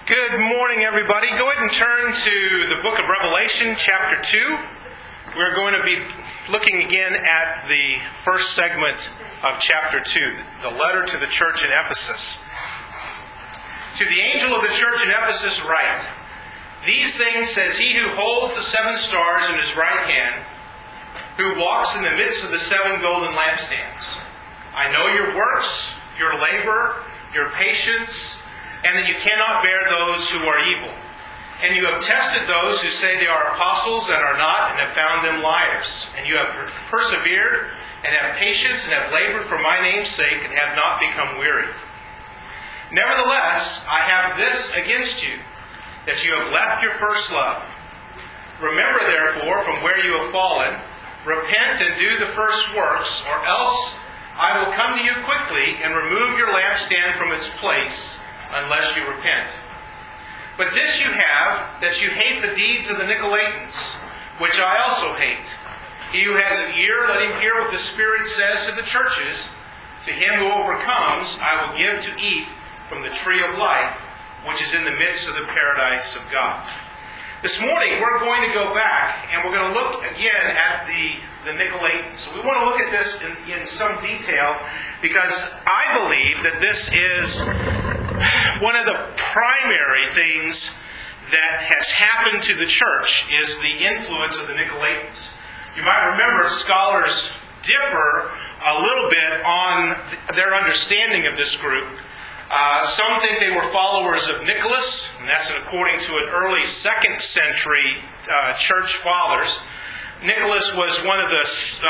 Good morning, everybody. Go ahead and turn to the book of Revelation, chapter 2. We're going to be looking again at the first segment of chapter 2, the letter to the church in Ephesus. To the angel of the church in Ephesus write, "These things says he who holds the 7 stars in his right hand, who walks in the midst of the 7 golden lampstands. I know your works, your labor, your patience, and that you cannot bear those who are evil. And you have tested those who say they are apostles and are not, and have found them liars. And you have persevered, and have patience, and have labored for my name's sake, and have not become weary. Nevertheless, I have this against you, that you have left your first love. Remember, therefore, from where you have fallen, repent and do the first works, or else I will come to you quickly and remove your lampstand from its place, unless you repent. But this you have, that you hate the deeds of the Nicolaitans, which I also hate. He who has an ear, let him hear what the Spirit says to the churches. To him who overcomes, I will give to eat from the tree of life, which is in the midst of the paradise of God." This morning, we're going to go back, and we're going to look again at the Nicolaitans. So we want to look at this in some detail, because I believe that this is one of the primary things that has happened to the church is the influence of the Nicolaitans. You might remember scholars differ a little bit on their understanding of this group. Some think they were followers of Nicholas, and that's according to an early 2nd century church fathers. Nicholas was one of the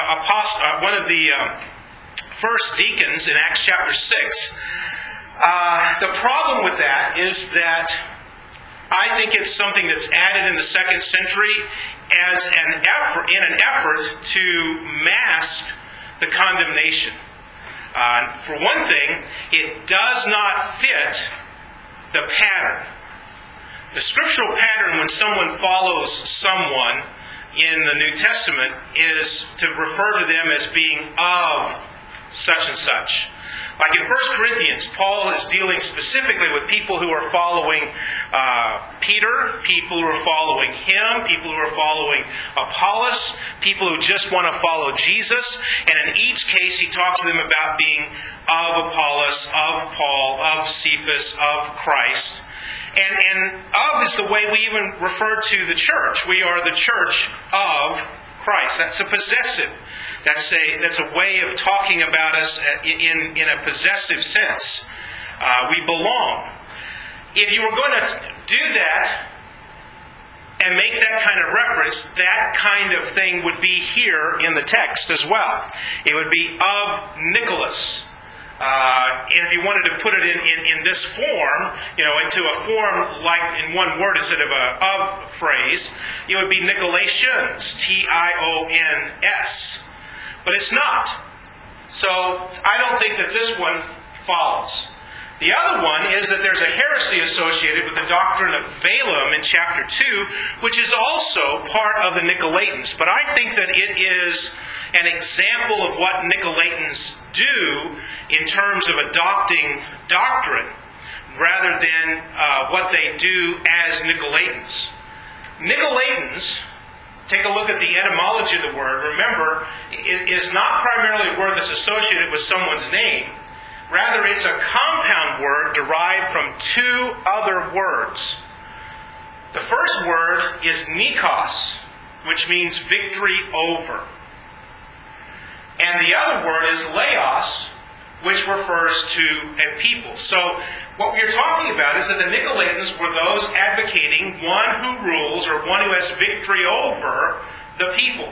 first deacons in Acts chapter 6. The problem with that is that I think it's something that's added in the 2nd century as an effort to mask the condemnation. For one thing, it does not fit the pattern. The scriptural pattern when someone follows someone in the New Testament is to refer to them as being of such and such. Like in 1 Corinthians, Paul is dealing specifically with people who are following Peter, people who are following him, people who are following Apollos, people who just want to follow Jesus. And in each case, he talks to them about being of Apollos, of Paul, of Cephas, of Christ. And of is the way we even refer to the church. We are the church of Christ. That's a possessive. That's a way of talking about us in a possessive sense. We belong. If you were going to do that and make that kind of reference, that kind of thing would be here in the text as well. It would be of Nicholas. And if you wanted to put it in this form, into a form like in one word instead of a of phrase, it would be Nicolaitans, Tions. But it's not. So I don't think that this one follows. The other one is that there's a heresy associated with the doctrine of Balaam in chapter 2, which is also part of the Nicolaitans. But I think that it is an example of what Nicolaitans do in terms of adopting doctrine, rather than what they do as Nicolaitans. Nicolaitans, take a look at the etymology of the word. Remember, it is not primarily a word that's associated with someone's name. Rather, it's a compound word derived from 2 other words. The first word is nikos, which means victory over. And the other word is laos, which refers to a people. So what we're talking about is that the Nicolaitans were those advocating one who rules, or one who has victory over the people.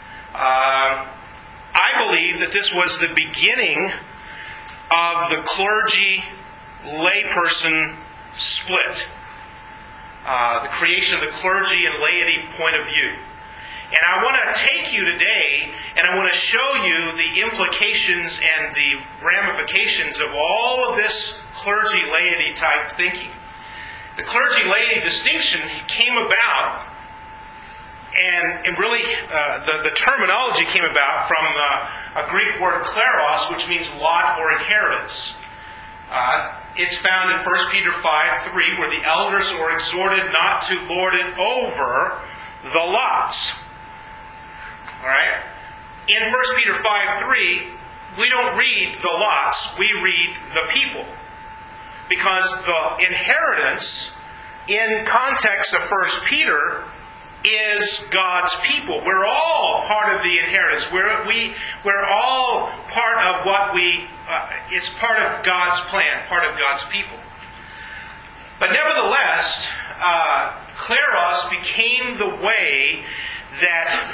I believe that this was the beginning of the clergy-layperson split. The creation of the clergy and laity point of view. And I want to take you today, and I want to show you the implications and the ramifications of all of this clergy-laity type thinking. The clergy-laity distinction came about, and really the terminology came about from a Greek word kleros, which means lot or inheritance. it's found in 1 Peter 5:3, where the elders are exhorted not to lord it over the lots. All right? In 1 Peter 5:3, we don't read the lots, we read the people. Because the inheritance, in context of 1 Peter, is God's people. We're all part of the inheritance. We're all part of what it's part of God's plan, part of God's people. But nevertheless, Kleros became the way that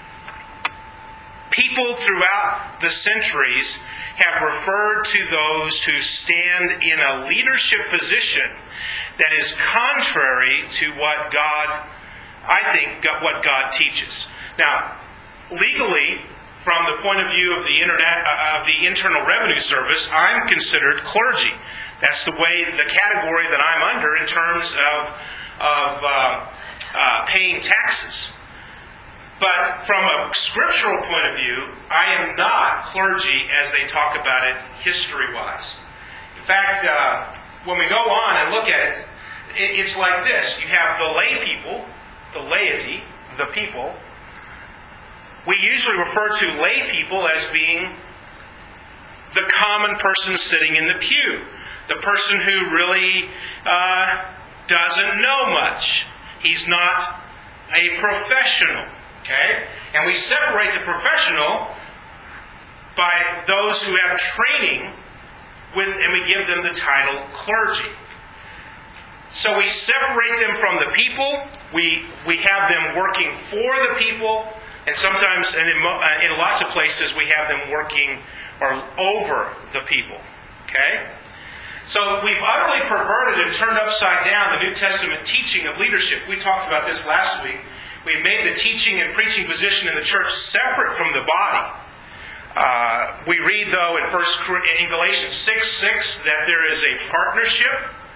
people throughout the centuries have referred to those who stand in a leadership position that is contrary to what God teaches. Now, legally, from the point of view of the Internal Revenue Service, I'm considered clergy. That's the category that I'm under in terms of paying taxes. But from a scriptural point of view, I am not clergy as they talk about it history-wise. In fact, when we go on and look at it, it's like this. You have the lay people, the laity, the people. We usually refer to lay people as being the common person sitting in the pew. The person who really doesn't know much. He's not a professional. Okay? And we separate the professional by those who have training and we give them the title clergy. So we separate them from the people. We have them working for the people, and sometimes, and in lots of places, we have them working or over the people. Okay? So we've utterly perverted and turned upside down the New Testament teaching of leadership. We talked about this last week. We've made the teaching and preaching position in the church separate from the body. We read, though, in Galatians 6:6 that there is a partnership.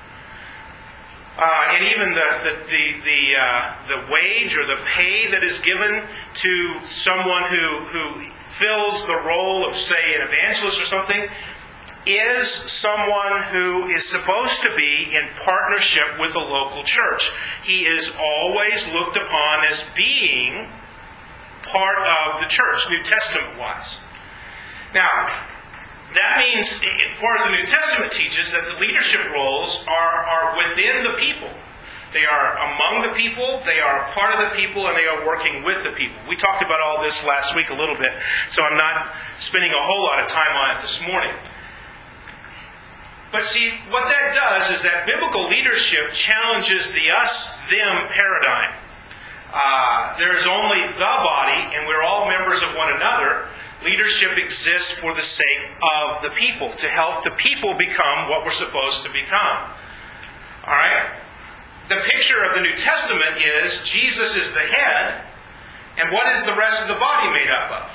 And even the wage or the pay that is given to someone who fills the role of, say, an evangelist or something, is someone who is supposed to be in partnership with the local church. He is always looked upon as being part of the church, New Testament-wise. Now, that means, as far as the New Testament teaches, that the leadership roles are within the people. They are among the people, they are a part of the people, and they are working with the people. We talked about all this last week a little bit, so I'm not spending a whole lot of time on it this morning. But see, what that does is that biblical leadership challenges the us-them paradigm. There is only the body, and we're all members of one another. Leadership exists for the sake of the people, to help the people become what we're supposed to become. All right? The picture of the New Testament is Jesus is the head, and what is the rest of the body made up of?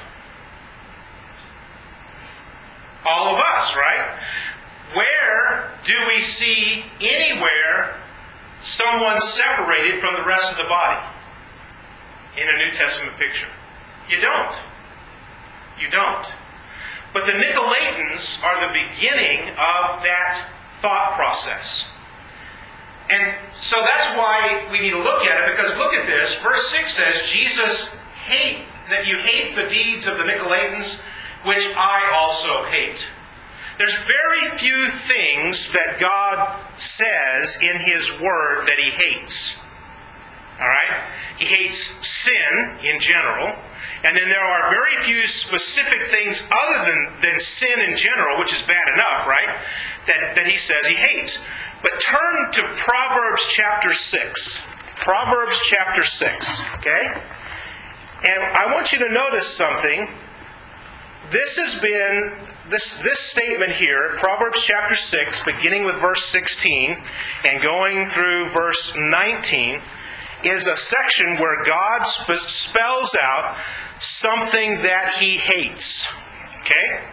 All of us, right? Where do we see anywhere someone separated from the rest of the body in a New Testament picture? You don't. You don't. But the Nicolaitans are the beginning of that thought process. And so that's why we need to look at it, because look at this. Verse 6 says, Jesus that you hate the deeds of the Nicolaitans, which I also hate. There's very few things that God says in His Word that He hates. All right? He hates sin in general. And then there are very few specific things other than sin in general, which is bad enough, right? That He says He hates. But turn to Proverbs chapter 6. Proverbs chapter 6. Okay? And I want you to notice something. This has been... This statement here, Proverbs chapter 6, beginning with verse 16 and going through verse 19, is a section where God spells out something that He hates. Okay?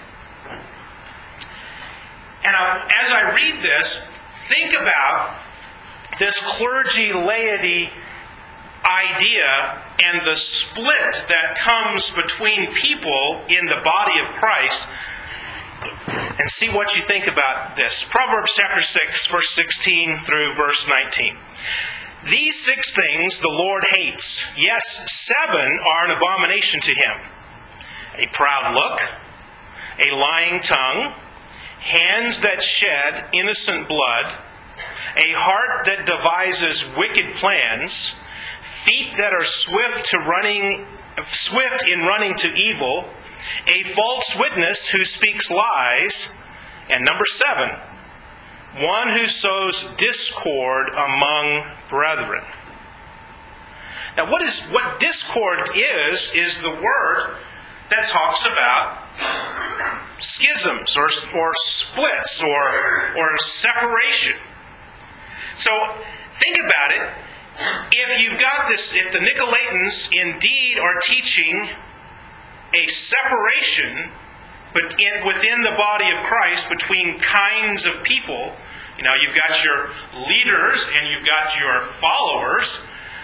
And as I read this, think about this clergy-laity idea and the split that comes between people in the body of Christ. and see what you think about this. Proverbs chapter 6, verse 16 through verse 19. These 6 things the Lord hates. Yes, 7 are an abomination to Him. A proud look, a lying tongue, hands that shed innocent blood, a heart that devises wicked plans, feet that are swift in running to evil, a false witness who speaks lies, and number 7, one who sows discord among brethren. Now, what discord is the word that talks about schisms or splits or separation. So think about it. If you've got this, if the Nicolaitans indeed are teaching a separation within the body of Christ between kinds of people, you've got your leaders and you've got your followers.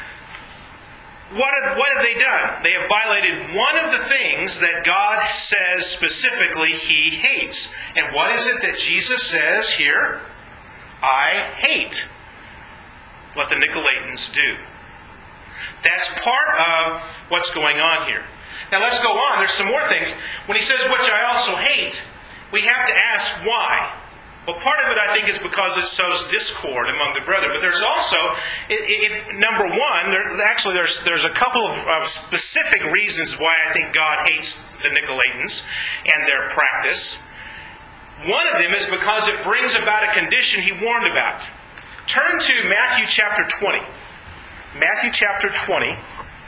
What have they done? They have violated one of the things that God says specifically He hates. And what is it that Jesus says here? I hate what the Nicolaitans do. That's part of what's going on here. Now let's go on. There's some more things. When He says, which I also hate, we have to ask why. Well, part of it, I think, is because it sows discord among the brethren. But there's also, number one, there's a couple of specific reasons why I think God hates the Nicolaitans and their practice. One of them is because it brings about a condition He warned about. Turn to Matthew chapter 20. Matthew chapter 20.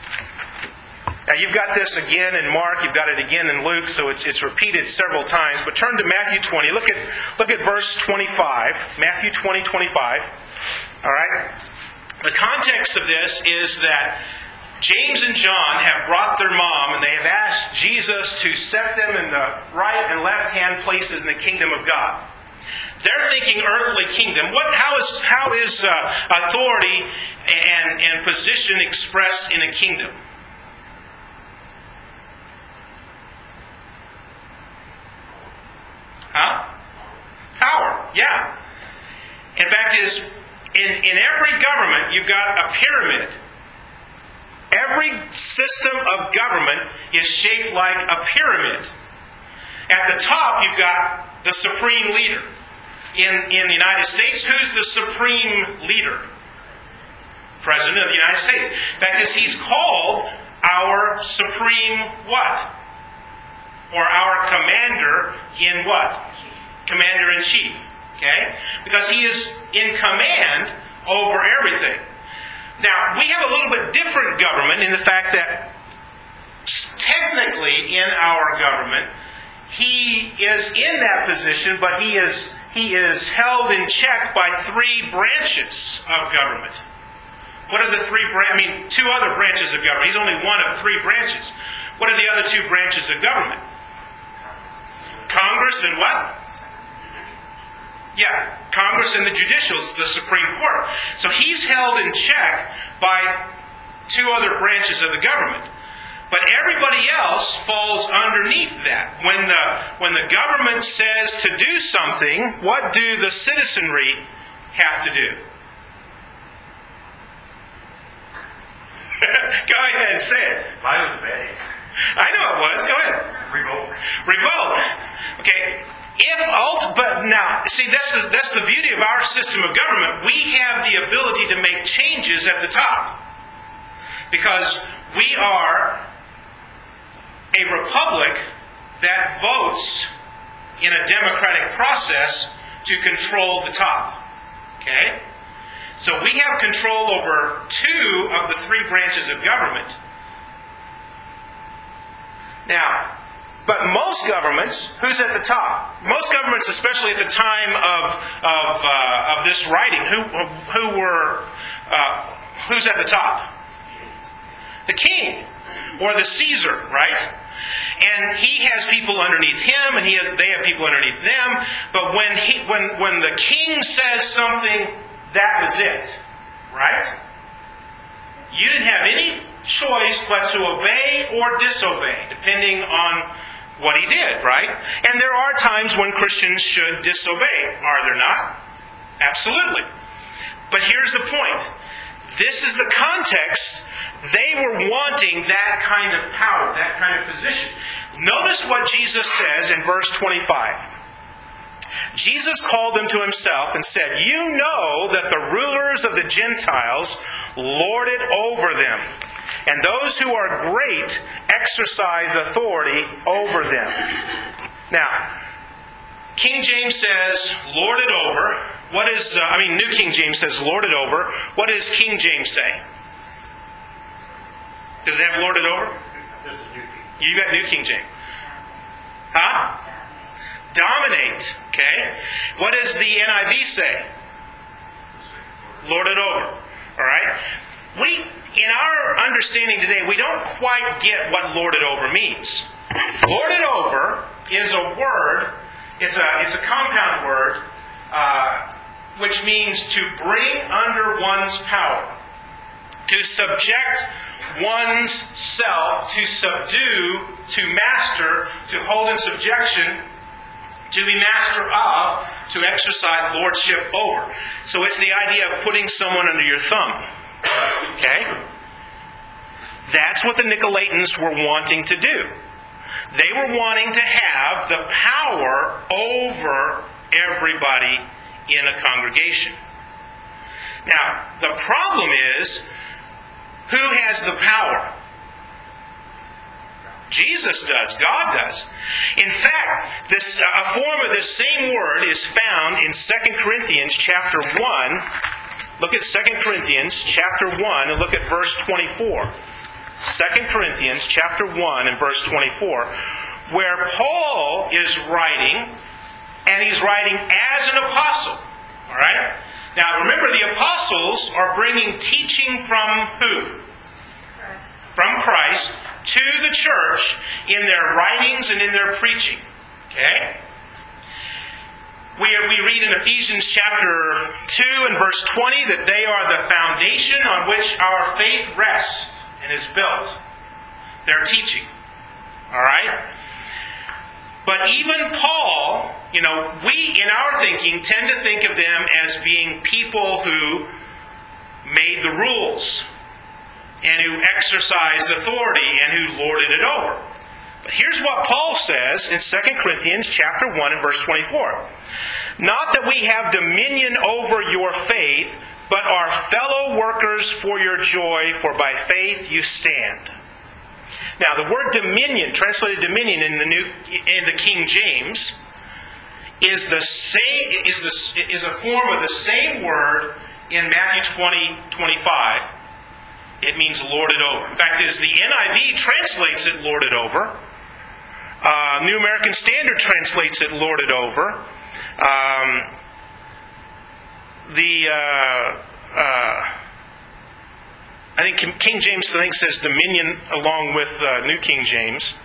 Now, you've got this again in Mark, you've got it again in Luke, so it's repeated several times. But turn to Matthew 20. Look at verse 25. Matthew 20, 25. All right? The context of this is that James and John have brought their mom, and they have asked Jesus to set them in the right and left-hand places in the kingdom of God. They're thinking earthly kingdom. How is authority and position expressed in a kingdom? Huh? Power, yeah. In fact, in every government, you've got a pyramid. Every system of government is shaped like a pyramid. At the top, you've got the supreme leader. In the United States, who's the supreme leader? President of the United States. In fact, he's called our supreme what? Or our commander in what? Commander-in-chief. Okay? Because he is in command over everything. Now, we have a little bit different government in the fact that technically in our government, he is in that position, but he is held in check by 3 branches of government. What are the 3 branches? 2 other branches of government. He's only one of 3 branches. What are the other 2 branches of government? Congress and what? Yeah, Congress and the judicial, the Supreme Court. So he's held in check by 2 other branches of the government. But everybody else falls underneath that. When the government says to do something, what do the citizenry have to do? Go ahead and say it. Mine was a bad answer. I know it was. Go ahead. Revolt. Okay. But now, see, that's the beauty of our system of government. We have the ability to make changes at the top. Because we are a republic that votes in a democratic process to control the top. Okay? So we have control over 2 of the 3 branches of government. Now, but most governments, who's at the top? Most governments, especially at the time of this writing, who's at the top? The king or the Caesar, right? And he has people underneath him, and they have people underneath them. But when the king says something, that was it, right? You didn't have any choice but to obey or disobey, depending on what he did, right? And there are times when Christians should disobey, are there not? Absolutely. But here's the point. This is the context. They were wanting that kind of power, that kind of position. Notice what Jesus says in verse 25. Jesus called them to himself and said, "You know that the rulers of the Gentiles lord it over them, and those who are great exercise authority over them." Now, King James says, lord it over. New King James says, lord it over. What does King James say? Does it have lord it over? You got New King James. Huh? Dominate. Okay. What does the NIV say? Lord it over. All right. In our understanding today, we don't quite get what lord it over means. Lord it over is a word. It's a compound word, which means to bring under one's power, to subject one's self, to subdue, to master, to hold in subjection, to be master of, to exercise lordship over. So it's the idea of putting someone under your thumb. Okay? That's what the Nicolaitans were wanting to do. They were wanting to have the power over everybody in a congregation. Now, the problem is, who has the power? Jesus does. God does. In fact, a form of this same word is found in 2 Corinthians chapter 1. Look at 2 Corinthians chapter 1 and look at verse 24. 2 Corinthians chapter 1 and verse 24, where Paul is writing, and he's writing as an apostle. All right? Now remember, the apostles are bringing teaching from who? From Christ to the church in their writings and in their preaching. Okay? We read in Ephesians chapter 2 and verse 20 that they are the foundation on which our faith rests and is built. Their teaching. Alright? But even Paul, we in our thinking tend to think of them as being people who made the rules and who exercised authority and who lorded it over. But here's what Paul says in 2 Corinthians chapter 1 and verse 24. "Not that we have dominion over your faith, but are fellow workers for your joy, for by faith you stand." Now, the word dominion, translated dominion in the King James, is a form of the same word in Matthew 20:25. It means lorded over. In fact, as the NIV translates it lorded over, New American Standard translates it lorded over. I think King James says dominion along with New King James.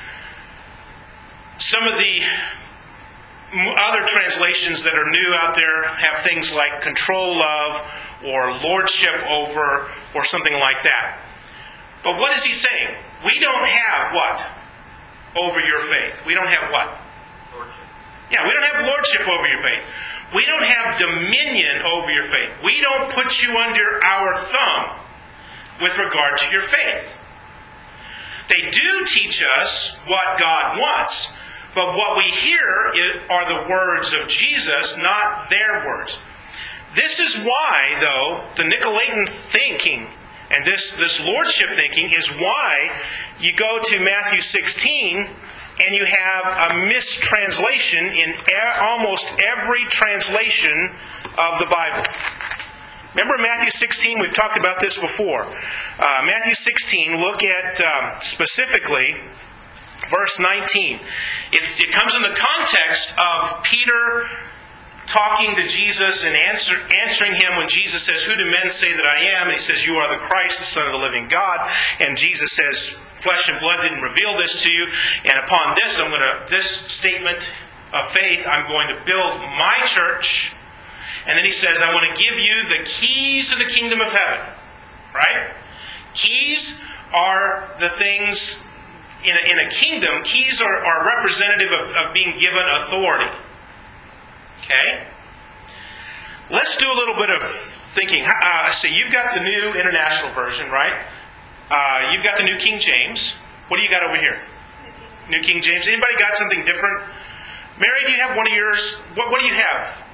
Some of the other translations that are new out there have things like control of or lordship over or something like that. But what is he saying? We don't have what? Over your faith. We don't have what? Lordship. Yeah, we don't have lordship over your faith. We don't have dominion over your faith. We don't put you under our thumb with regard to your faith. They do teach us what God wants, but what we hear are the words of Jesus, not their words. This is why, though, the Nicolaitan thinking and this lordship thinking is why you go to Matthew 16 and you have a mistranslation in almost every translation of the Bible. Remember Matthew 16? We've talked about this before. Matthew 16, look at specifically verse 19. It comes in the context of Peter talking to Jesus and answering him when Jesus says, "Who do men say that I am?" And he says, "You are the Christ, the Son of the living God." And Jesus says, "Flesh and blood didn't reveal this to you. And upon this, this statement of faith, I'm going to build my church." And then he says, "I want to give you the keys to the kingdom of heaven." Right? Keys are the things in a kingdom, keys are representative of being given authority. Okay? Let's do a little bit of thinking. So you've got the New International Version, right? You've got the New King James. What do you got over here? New King James. Anybody got something different? Mary, do you have one of yours? What do you have?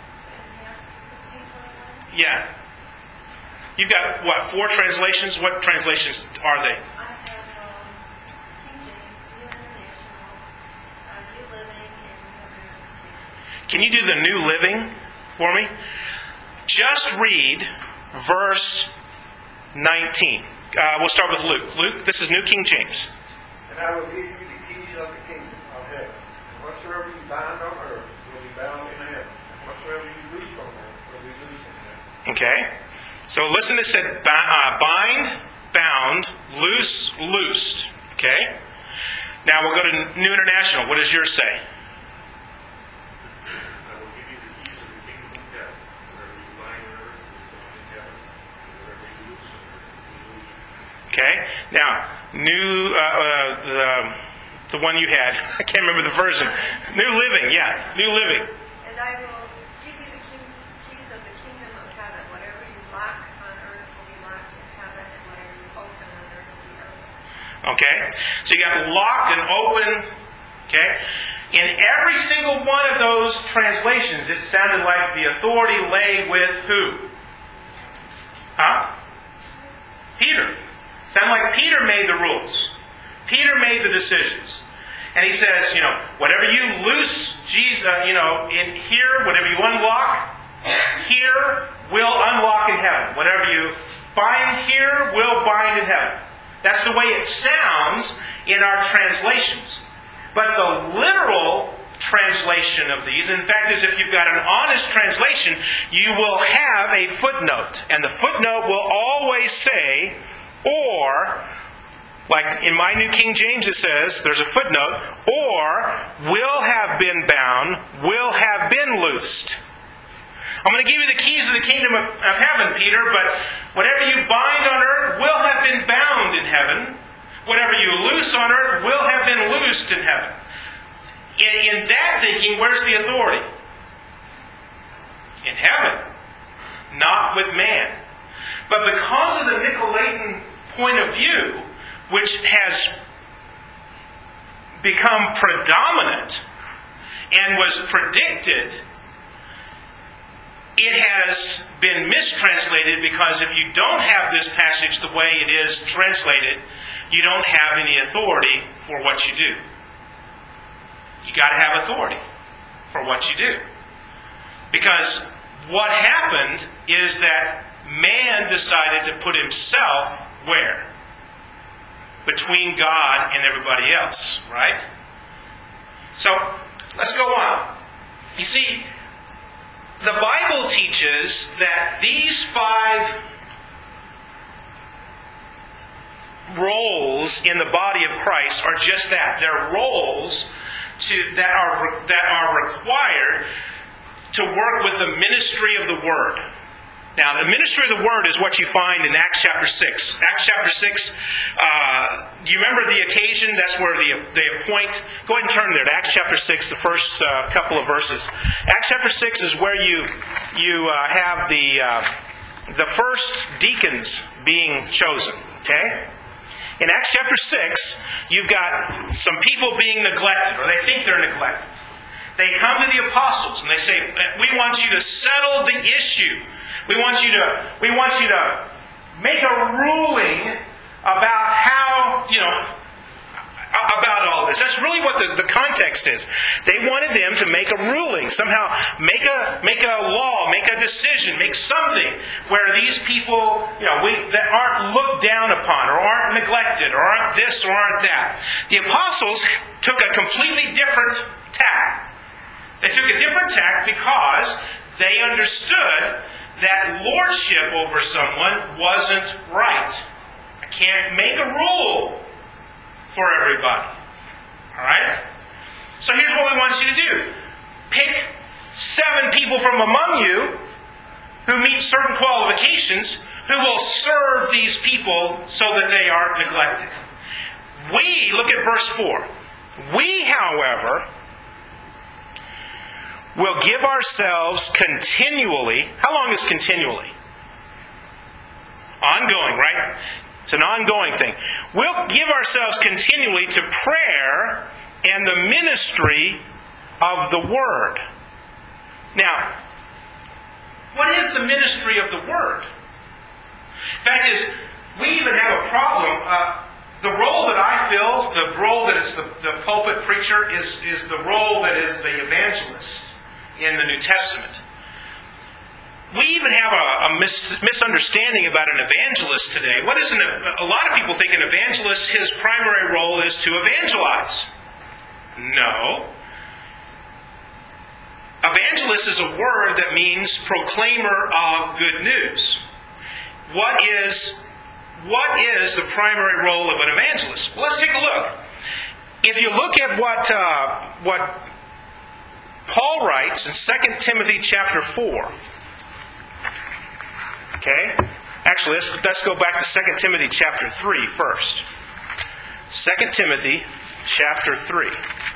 Yeah. You've got, what, 4 translations? What translations are they? I have King James, New International, New Living, and American Standard. Can you do the New Living for me? Just read verse 19. We'll start with Luke. Luke, this is New King James. And I will give you the keys of the kingdom of heaven. And whatsoever you bind on earth will be bound in heaven. And whatsoever you loose on earth will be loosed in heaven. Okay? So listen, it said bind, bound, loose, loosed. Okay? Now we'll go to New International. What does yours say? I will give you the keys of the kingdom of heaven. Whatever you bind on earth will be bound in heaven. And whatever you loose on earth will be loosed. Okay? Now, the one you had. I can't remember the version. New Living, yeah. New Living. And I will give you the keys of the kingdom of heaven. Whatever you lock on earth will be locked in heaven, and whatever you open on earth will be open. Okay? So you got locked and open. Okay? In every single one of those translations, it sounded like the authority lay with who? Huh? Peter. Sounded like Peter made the rules. Peter made the decisions. And he says, whatever you loose, Jesus, in here, whatever you unlock here, will unlock in heaven. Whatever you bind here, will bind in heaven. That's the way it sounds in our translations. But the literal translation of these, in fact, is if you've got an honest translation, you will have a footnote. And the footnote will always say, or, like in my New King James it says, there's a footnote, or will have been bound, will have been loosed. I'm going to give you the keys of the kingdom of heaven, Peter, but whatever you bind on earth will have been bound in heaven. Whatever you loose on earth will have been loosed in heaven. In that thinking, where's the authority? In heaven, not with man. But because of the Nicolaitan point of view, which has become predominant and was predicted, it has been mistranslated, because if you don't have this passage the way it is translated, you don't have any authority for what you do. You got to have authority for what you do. Because what happened is that man decided to put himself where? Between God and everybody else, right? So, let's go on. You see, the Bible teaches that these 5 roles in the body of Christ are just that. They're roles that are required to work with the ministry of the Word. Now, the ministry of the Word is what you find in Acts chapter 6. Acts chapter 6, you remember the occasion? That's where they appoint. Go ahead and turn there to Acts chapter 6, the first couple of verses. Acts chapter 6 is where you have the first deacons being chosen. Okay? In Acts chapter 6, you've got some people being neglected, or they think they're neglected. They come to the apostles and they say, we want you to settle the issue. We want you to make a ruling about how, about all this. That's really what the context is. They wanted them to make a ruling, somehow make a law, make a decision, make something where these people, that aren't looked down upon, or aren't neglected, or aren't this, or aren't that. The apostles took a completely different tack. They took a different tack because they understood that lordship over someone wasn't right. I can't make a rule for everybody. Alright? So here's what we want you to do. Pick 7 people from among you who meet certain qualifications who will serve these people so that they aren't neglected. We, look at verse 4. We, however, will give ourselves continually. How long is continually? Ongoing, right? It's an ongoing thing. We'll give ourselves continually to prayer and the ministry of the Word. Now, what is the ministry of the Word? Fact is, we even have a problem. The role that I fill, the role that is the pulpit preacher, is the role that is the evangelist in the New Testament. We even have a misunderstanding about an evangelist today. A lot of people think an evangelist, his primary role is to evangelize. No. Evangelist is a word that means proclaimer of good news. What is the primary role of an evangelist? Well, let's take a look. If you look at what Paul writes in 2 Timothy chapter 4. Okay? Actually, let's go back to 2 Timothy chapter 3 first. 2 Timothy chapter 3.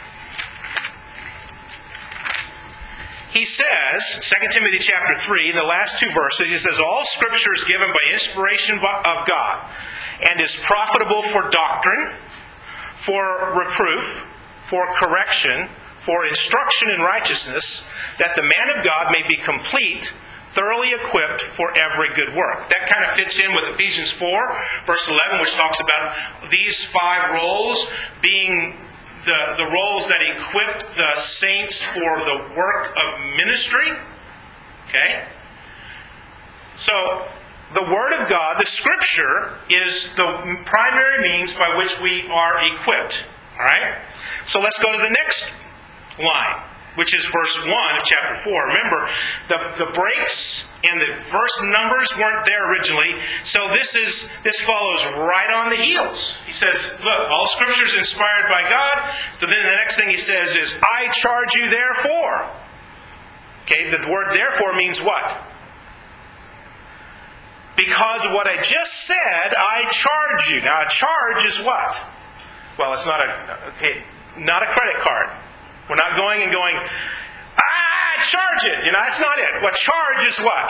He says, 2 Timothy chapter 3, in the last two verses, he says, all Scripture is given by inspiration of God, and is profitable for doctrine, for reproof, for correction, for instruction in righteousness, that the man of God may be complete, thoroughly equipped for every good work. That kind of fits in with Ephesians 4, verse 11, which talks about these 5 roles being the roles that equip the saints for the work of ministry. Okay? So, the Word of God, the Scripture, is the primary means by which we are equipped. Alright? So let's go to the next line, which is verse 1 of chapter 4. Remember, the breaks and the verse numbers weren't there originally, so this follows right on the heels. He says, look, all Scripture is inspired by God. So then the next thing he says is, I charge you therefore. Okay, the word therefore means what? Because of what I just said, I charge you. Now, a charge is what? Well, it's not a credit card. We're not going, charge it. That's not it. What charge is what?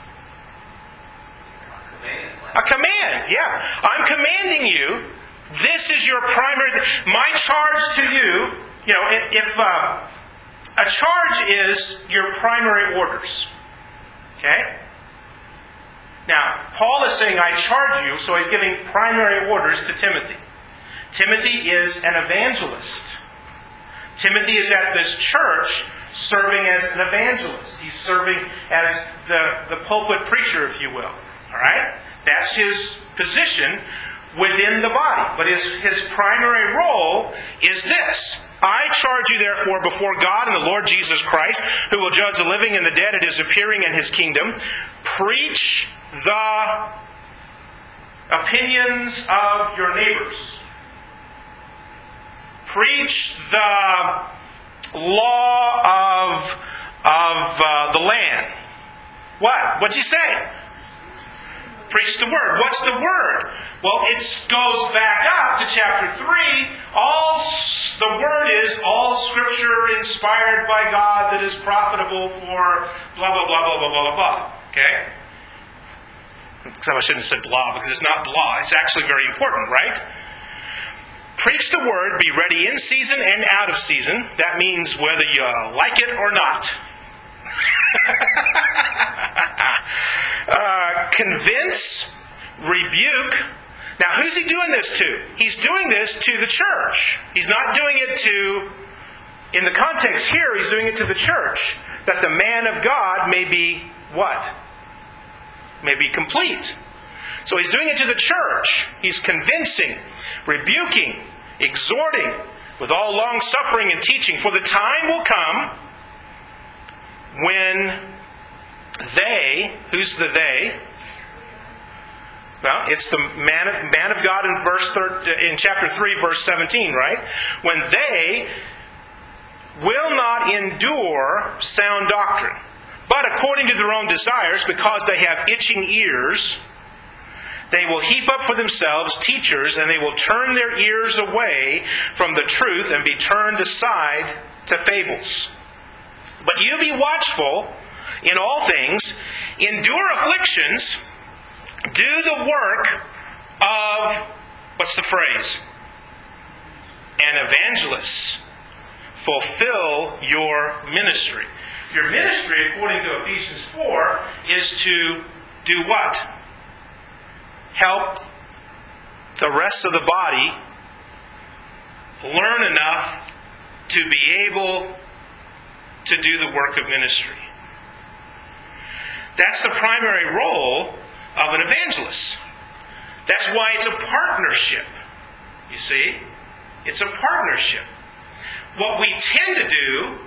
A command, yeah. I'm commanding you. This is your primary... My charge to you, if a charge is your primary orders. Okay? Now, Paul is saying, I charge you, so he's giving primary orders to Timothy. Timothy is an evangelist. Timothy is at this church serving as an evangelist. He's serving as the pulpit preacher, if you will. All right? That's his position within the body. But his primary role is this. I charge you therefore before God and the Lord Jesus Christ, who will judge the living and the dead at His appearing in His kingdom, preach the opinions of your neighbors. Preach the law of the land. What? What's he saying? Preach the Word. What's the Word? Well, it goes back up to chapter 3. The Word is all Scripture inspired by God that is profitable for blah, blah, blah, blah, blah, blah, blah. Okay? Except I shouldn't have said blah, because it's not blah. It's actually very important, right? Preach the Word, be ready in season and out of season. That means whether you like it or not. Convince, rebuke. Now, who's he doing this to? He's doing this to the church. He's not doing it to, in the context here, he's doing it to the church. That the man of God may be what? May be complete. So he's doing it to the church. He's convincing, rebuking, exhorting, with all long suffering and teaching. For the time will come when they, who's the they? Well, it's the man of God in chapter 3, verse 17, right? When they will not endure sound doctrine, but according to their own desires, because they have itching ears, They will heap up for themselves teachers, and they will turn their ears away from the truth and be turned aside to fables. But you be watchful in all things, endure afflictions, do the work of, what's the phrase? An evangelist. Fulfill your ministry. Your ministry, according to Ephesians 4, is to do what? Help the rest of the body learn enough to be able to do the work of ministry. That's the primary role of an evangelist. That's why it's a partnership. You see? It's a partnership. What we tend to do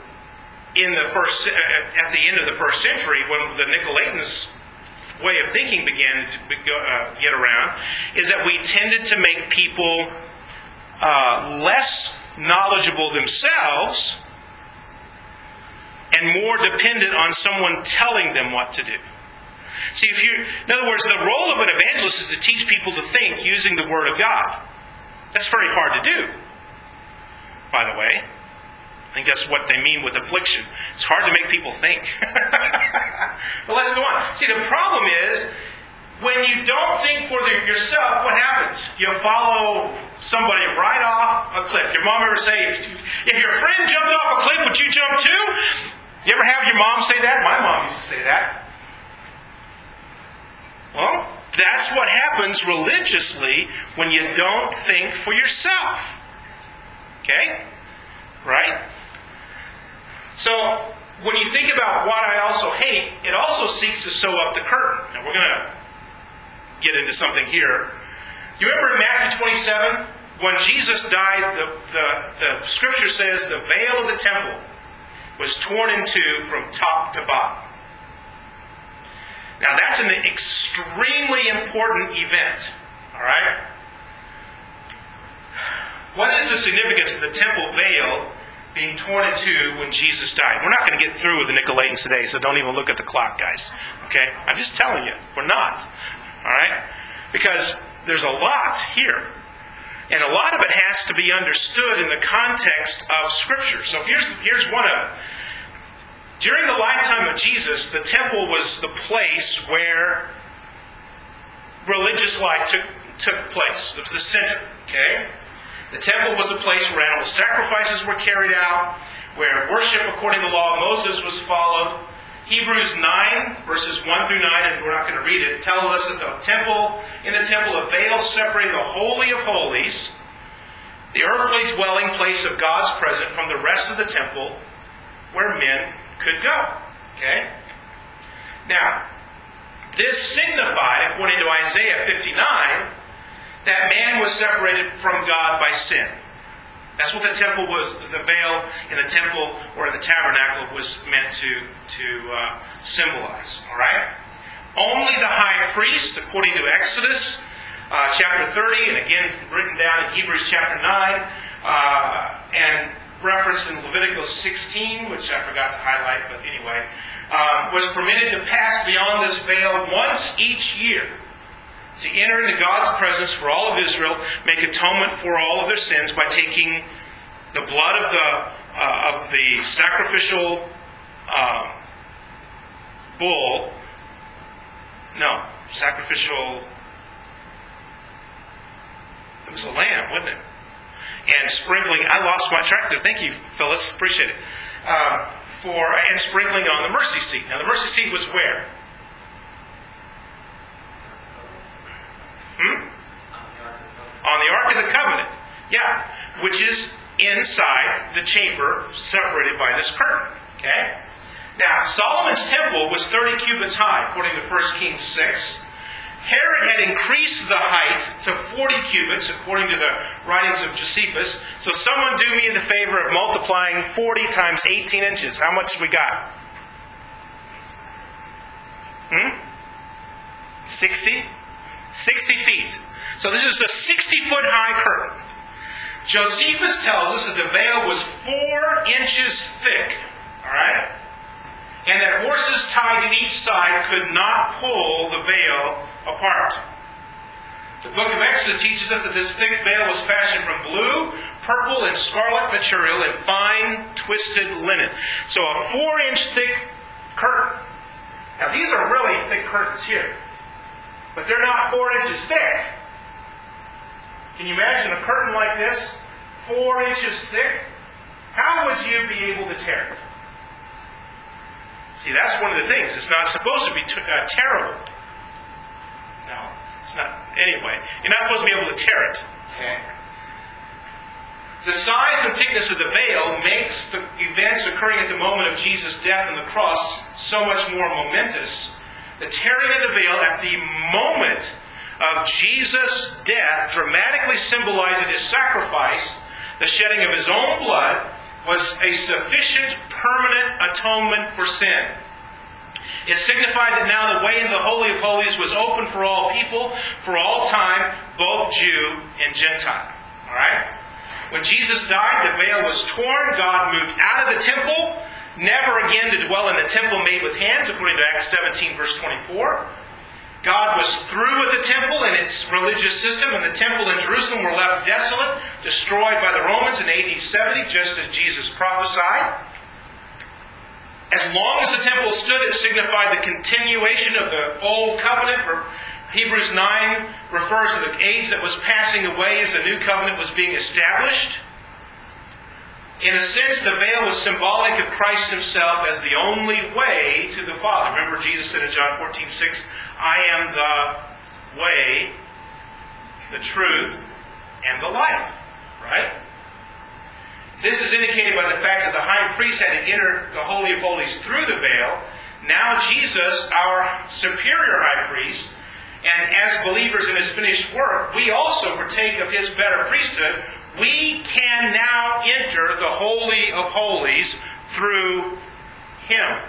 at the end of the first century, when the Nicolaitans' way of thinking began to get around, is that we tended to make people less knowledgeable themselves and more dependent on someone telling them what to do. See, in other words, the role of an evangelist is to teach people to think using the Word of God. That's very hard to do, by the way. I think that's what they mean with affliction. It's hard to make people think. But let's go on. See, the problem is, when you don't think for yourself, what happens? You follow somebody right off a cliff. Your mom ever say, if your friend jumped off a cliff, would you jump too? You ever have your mom say that? My mom used to say that. Well, that's what happens religiously when you don't think for yourself. Okay? Right? So, when you think about what I also hate, it also seeks to sew up the curtain. Now, we're going to get into something here. You remember in Matthew 27, when Jesus died, the scripture says the veil of the temple was torn in two from top to bottom. Now, that's an extremely important event. All right? What is the significance of the temple veil being torn in two when Jesus died? We're not going to get through with the Nicolaitans today, so don't even look at the clock, guys. Okay? I'm just telling you, we're not. All right? Because there's a lot here. And a lot of it has to be understood in the context of Scripture. So here's one of them. During the lifetime of Jesus, the temple was the place where religious life took place. It was the center. Okay? The temple was a place where animal sacrifices were carried out, where worship according to the law of Moses was followed. Hebrews 9, verses 1 through 9, and we're not going to read it, tell us that in the temple, a veil separated the Holy of Holies, the earthly dwelling place of God's presence, from the rest of the temple where men could go. Okay? Now, this signified, according to Isaiah 59, that man was separated from God by sin. That's what the temple was. The veil in the temple or in the tabernacle was meant to symbolize. All right. Only the high priest, according to Exodus chapter 30, and again written down in Hebrews chapter 9, and referenced in Leviticus 16, which I forgot to highlight, but anyway, was permitted to pass beyond this veil once each year, to enter into God's presence for all of Israel, make atonement for all of their sins by taking the blood of the sacrificial bull. No, sacrificial. It was a lamb, wasn't it? And sprinkling. I lost my track there. Thank you, Phyllis. Appreciate it. And sprinkling on the mercy seat. Now, the mercy seat was where? On the Ark of the Covenant. Yeah. Which is inside the chamber separated by this curtain. Okay? Now, Solomon's temple was 30 cubits high, according to 1 Kings 6. Herod had increased the height to 40 cubits, according to the writings of Josephus. So someone do me the favor of multiplying 40 times 18 inches. How much we got? 60? 60 feet. So this is a 60-foot high curtain. Josephus tells us that the veil was 4 inches thick. All right? And that horses tied at each side could not pull the veil apart. The book of Exodus teaches us that this thick veil was fashioned from blue, purple, and scarlet material and fine, twisted linen. So a 4-inch thick curtain. Now these are really thick curtains here, but they're not 4 inches thick. Can you imagine a curtain like this, 4 inches thick? How would you be able to tear it? See, that's one of the things. It's not supposed to be tearable. No, it's not. Anyway, you're not supposed to be able to tear it. Okay. The size and thickness of the veil makes the events occurring at the moment of Jesus' death on the cross so much more momentous. The tearing of the veil at the moment of Jesus' death dramatically symbolized his sacrifice. The shedding of his own blood was a sufficient permanent atonement for sin. It signified that now the way into the Holy of Holies was open for all people, for all time, both Jew and Gentile. All right? When Jesus died, the veil was torn. God moved out of the temple, never again to dwell in the temple made with hands, according to Acts 17, verse 24. God was through with the temple and its religious system, and the temple in Jerusalem were left desolate, destroyed by the Romans in AD 70, just as Jesus prophesied. As long as the temple stood, it signified the continuation of the Old Covenant. Hebrews 9 refers to the age that was passing away as the New Covenant was being established. In a sense, the veil was symbolic of Christ himself as the only way to the Father. Remember, Jesus said in John 14:6, I am the way, the truth, and the life. Right? This is indicated by the fact that the high priest had to enter the Holy of Holies through the veil. Now Jesus, our superior high priest, and as believers in his finished work, we also partake of his better priesthood. We can now enter the Holy of Holies through him.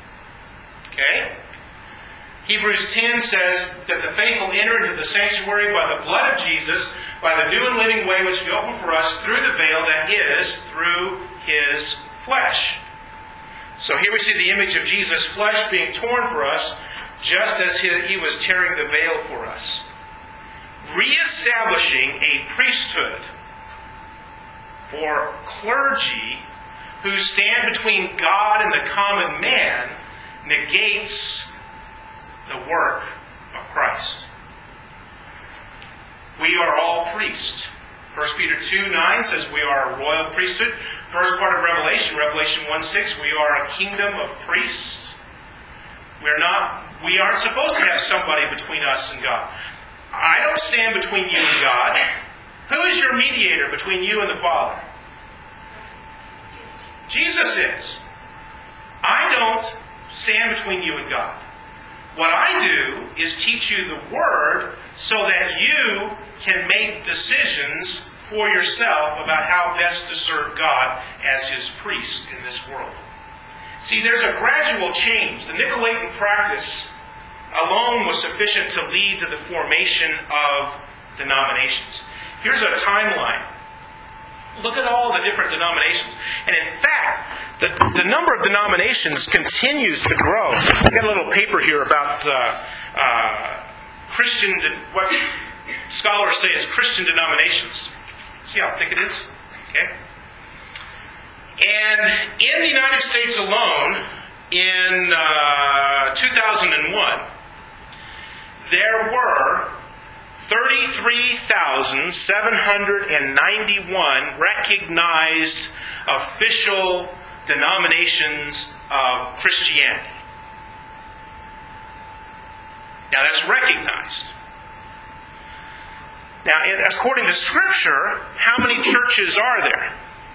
Okay? Hebrews 10 says that the faithful enter into the sanctuary by the blood of Jesus, by the new and living way which he opened for us through the veil, that is, through his flesh. So here we see the image of Jesus' flesh being torn for us, just as he was tearing the veil for us. Reestablishing a priesthood or clergy who stand between God and the common man negates the work of Christ. We are all priests. 1 Peter 2:9 says we are a royal priesthood. First part of Revelation 1:6, we are a kingdom of priests. We aren't supposed to have somebody between us and God. I don't stand between you and God. Who is your mediator between you and the Father? Jesus is. I don't stand between you and God. What I do is teach you the Word so that you can make decisions for yourself about how best to serve God as his priest in this world. See, there's a gradual change. The Nicolaitan practice alone was sufficient to lead to the formation of denominations. Here's a timeline. Look at all the different denominations. And in fact, the number of denominations continues to grow. I've got a little paper here about what scholars say is Christian denominations. See how thick it is? Okay. And in the United States alone, in 2001, there were 33,791 recognized official denominations of Christianity. Now that's recognized. Now, according to Scripture, how many churches are there?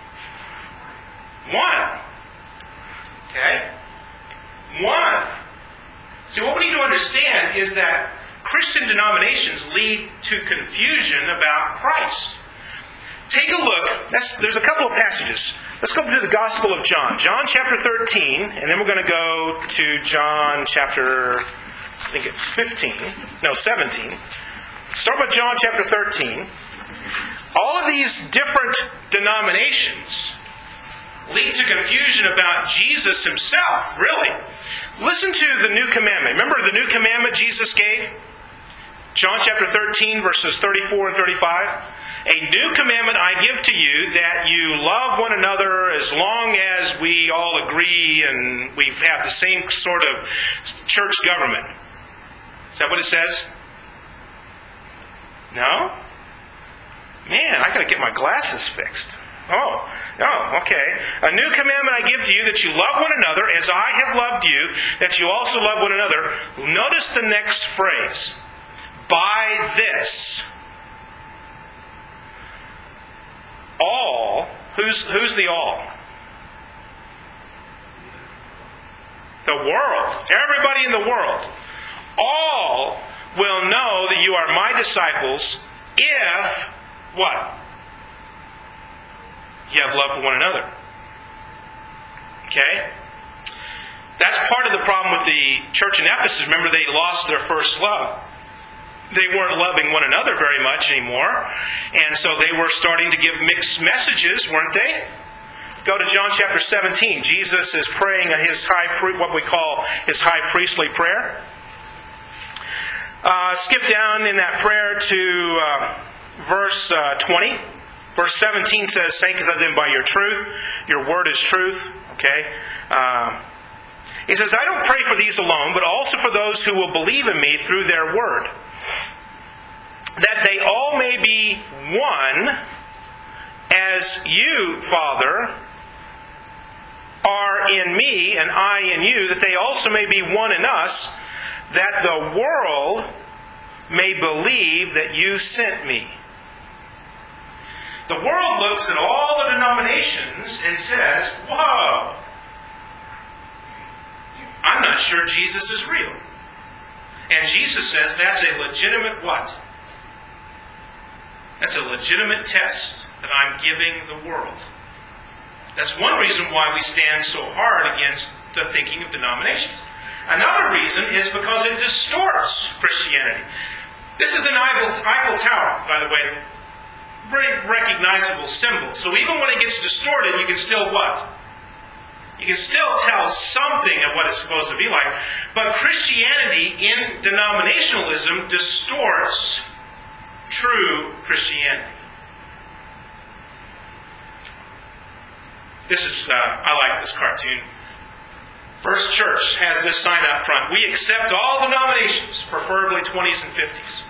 One. Okay? One. See, what we need to understand is that Christian denominations lead to confusion about Christ. Take a look. There's a couple of passages. Let's go to the Gospel of John. John chapter 13, and then we're going to go to John chapter, I think it's 17. Start with John chapter 13. All of these different denominations lead to confusion about Jesus himself, really. Listen to the new commandment. Remember the new commandment Jesus gave? John chapter 13, verses 34 and 35. A new commandment I give to you, that you love one another as long as we all agree and we have the same sort of church government. Is that what it says? No? Man, I got to get my glasses fixed. Oh, okay. A new commandment I give to you, that you love one another as I have loved you, that you also love one another. Notice the next phrase. By this, all, who's the all? The world. Everybody in the world. All will know that you are my disciples if, what? You have love for one another. Okay? That's part of the problem with the church in Ephesus. Remember, they lost their first love. They weren't loving one another very much anymore. And so they were starting to give mixed messages, weren't they? Go to John chapter 17. Jesus is praying his what we call his high priestly prayer. Skip down in that prayer to verse 20. Verse 17 says, sanctify them by your truth. Your word is truth. Okay? He says, I don't pray for these alone, but also for those who will believe in me through their word, that they all may be one, as you, Father, are in me and I in you, that they also may be one in us, that the world may believe that you sent me. The world looks at all the denominations and says, whoa, I'm not sure Jesus is real. And Jesus says that's a legitimate what? That's a legitimate test that I'm giving the world. That's one reason why we stand so hard against the thinking of denominations. Another reason is because it distorts Christianity. This is the Eiffel Tower, by the way. Very recognizable symbol. So even when it gets distorted, you can still what? You can still tell something of what it's supposed to be like. But Christianity in denominationalism distorts true Christianity. This is, I like this cartoon. First Church has this sign up front. We accept all denominations, preferably 20s and 50s.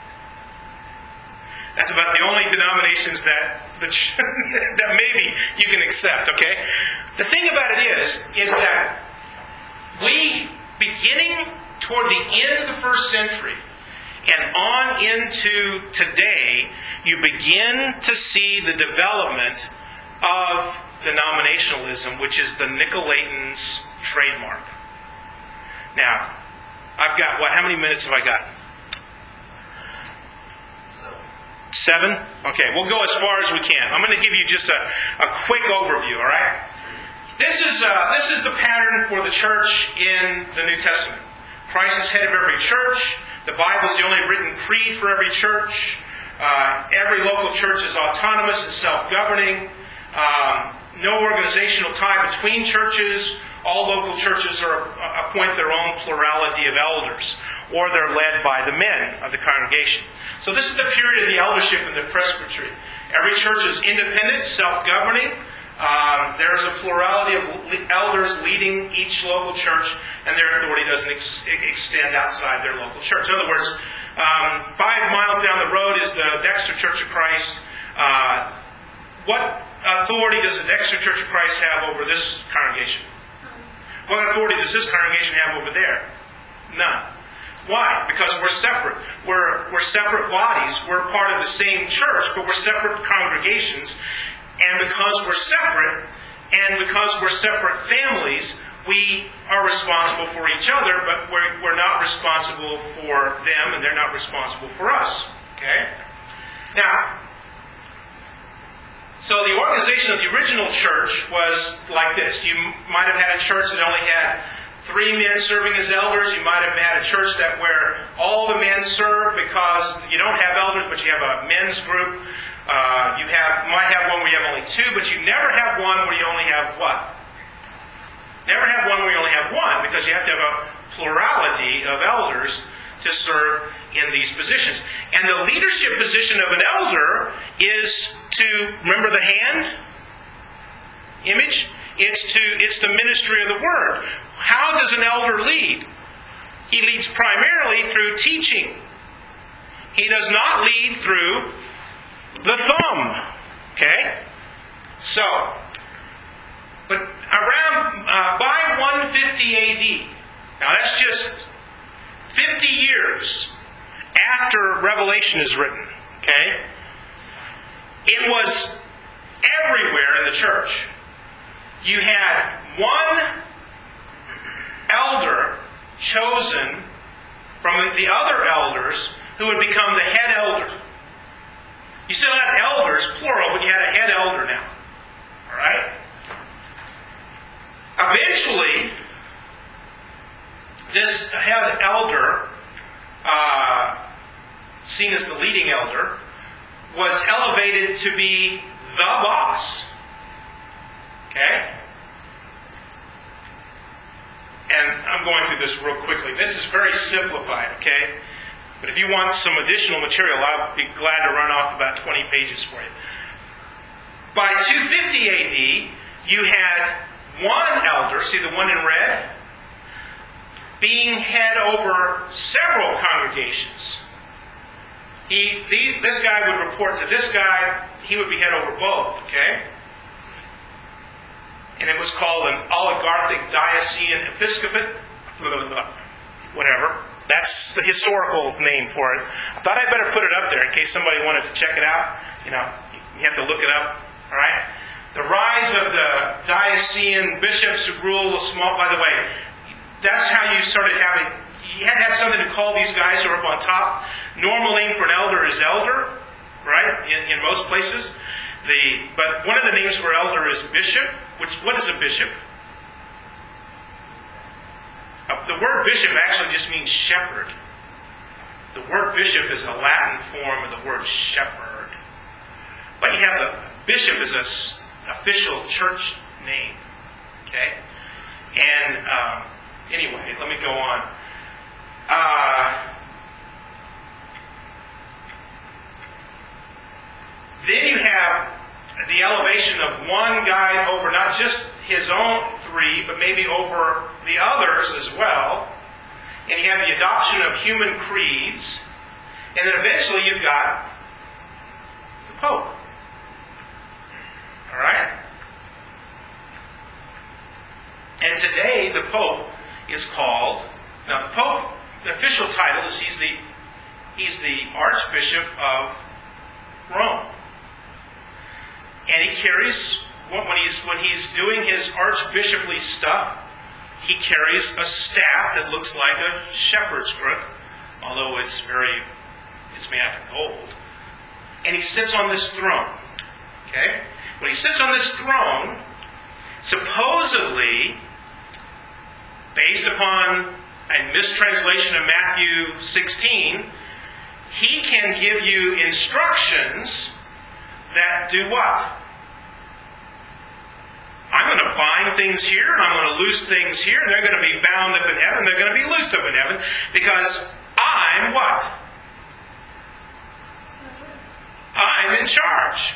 That's about the only denominations that maybe you can accept, okay? The thing about it is that we, beginning toward the end of the first century and on into today, you begin to see the development of denominationalism, which is the Nicolaitans' trademark. Now, I've got, how many minutes have I got? 7? Okay, we'll go as far as we can. I'm going to give you just a quick overview, all right? This is the pattern for the church in the New Testament. Christ is head of every church. The Bible is the only written creed for every church. Every local church is autonomous and self-governing. No organizational tie between churches. All local churches appoint their own plurality of elders, or they're led by the men of the congregation. So this is the period of the eldership in the presbytery. Every church is independent, self-governing. There's a plurality of elders leading each local church, and their authority doesn't extend outside their local church. In other words, 5 miles down the road is the Dexter Church of Christ. What authority does the Dexter Church of Christ have over this congregation? What authority does this congregation have over there? None. Why? Because we're separate. We're separate bodies. We're part of the same church, but we're separate congregations. And because we're separate, and because we're separate families, we are responsible for each other, but we're not responsible for them, and they're not responsible for us. Okay? Now, so the organization of the original church was like this. You might have had a church that only had 3 men serving as elders. You might have had a church where all the men serve because you don't have elders, but you have a men's group. You might have one where you have only 2, but you never have one where you only have what? Never have one where you only have 1, because you have to have a plurality of elders to serve in these positions. And the leadership position of an elder is to, remember the hand image? It's the ministry of the Word. How does an elder lead? He leads primarily through teaching. He does not lead through the thumb. Okay? So, but around, by 150 AD, now that's just 50 years after Revelation is written. Okay? It was everywhere in the church. You had one elder chosen from the other elders who would become the head elder. You still had elders, plural, but you had a head elder now. Alright? Eventually, this head elder, seen as the leading elder, was elevated to be the boss. Okay? And I'm going through this real quickly. This is very simplified, okay? But if you want some additional material, I'll be glad to run off about 20 pages for you. By 250 AD, you had one elder, see the one in red, being head over several congregations. This guy would report to this guy, he would be head over both, okay? And it was called an oligarchic diocesan episcopate, whatever. That's the historical name for it. I thought I'd better put it up there in case somebody wanted to check it out. You know, you have to look it up. All right? The rise of the diocesan bishops who rule a small... By the way, that's how you started having... You had to have something to call these guys who are up on top. Normal name for an elder is elder, right? In most places. But one of the names for elder is bishop. What is a bishop? The word bishop actually just means shepherd. The word bishop is a Latin form of the word shepherd. But you have the bishop as an official church name. Okay? And anyway, let me go on. Then you have the elevation of one guy over not just his own three, but maybe over the others as well. And you have the adoption of human creeds. And then eventually you've got the Pope. Alright? And today the Pope is called... Now the Pope, the official title is he's the Archbishop of Rome. And he carries, when he's doing his archbishoply stuff, he carries a staff that looks like a shepherd's crook, although it's made out of gold. And he sits on this throne. Okay? When he sits on this throne, supposedly, based upon a mistranslation of Matthew 16, he can give you instructions that do what? I'm going to bind things here, and I'm going to loose things here, and they're going to be bound up in heaven, they're going to be loosed up in heaven, because I'm what? I'm in charge.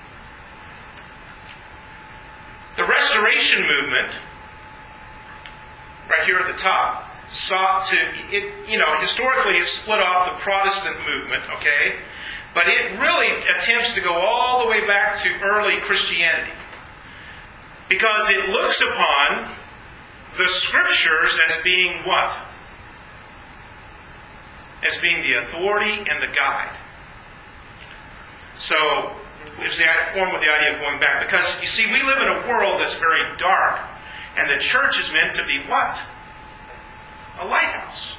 The Restoration movement, right here at the top, sought to, historically it split off the Protestant movement, okay? But it really attempts to go all the way back to early Christianity. Because it looks upon the Scriptures as being what? As being the authority and the guide. So, it's formed with the idea of going back. Because, you see, we live in a world that's very dark. And the church is meant to be what? A lighthouse.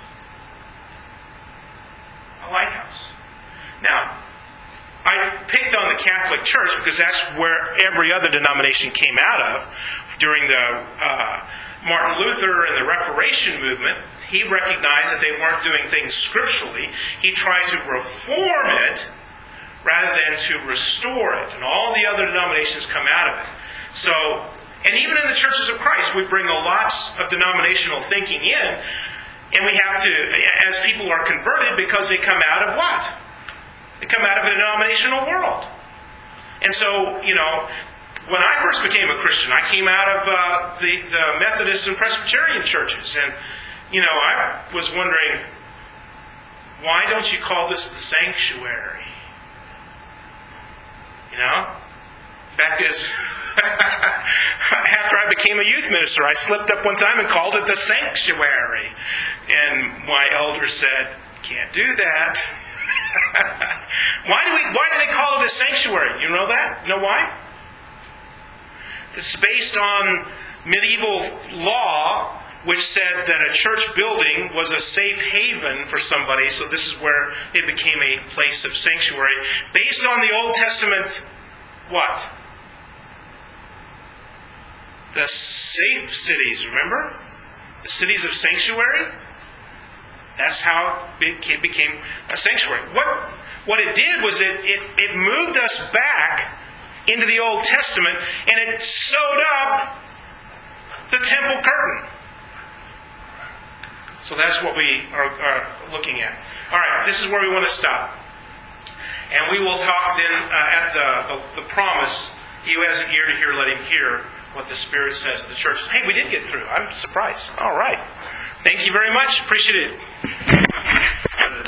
A lighthouse. Now, I picked on the Catholic Church because that's where every other denomination came out of. During the Martin Luther and the Reformation movement, he recognized that they weren't doing things scripturally. He tried to reform it rather than to restore it. And all the other denominations come out of it. So, and even in the churches of Christ, we bring lots of denominational thinking in. And we have to, as people are converted, because they come out of what? They come out of a denominational world. And so, when I first became a Christian, I came out of the Methodist and Presbyterian churches. And, I was wondering, why don't you call this the sanctuary? Fact is, after I became a youth minister, I slipped up one time and called it the sanctuary. And my elder said, can't do that. Why do they call it a sanctuary? You know that? You know why? It's based on medieval law, which said that a church building was a safe haven for somebody, so this is where it became a place of sanctuary. Based on the Old Testament, what? The safe cities, remember? The cities of sanctuary? That's how it became a sanctuary. What it did was it moved us back into the Old Testament, and it sewed up the temple curtain. So that's what we are looking at. All right, this is where we want to stop. And we will talk then at the promise. He who has an ear to hear, let him hear what the Spirit says to the churches. Hey, we did get through. I'm surprised. All right. Thank you very much. Appreciate it.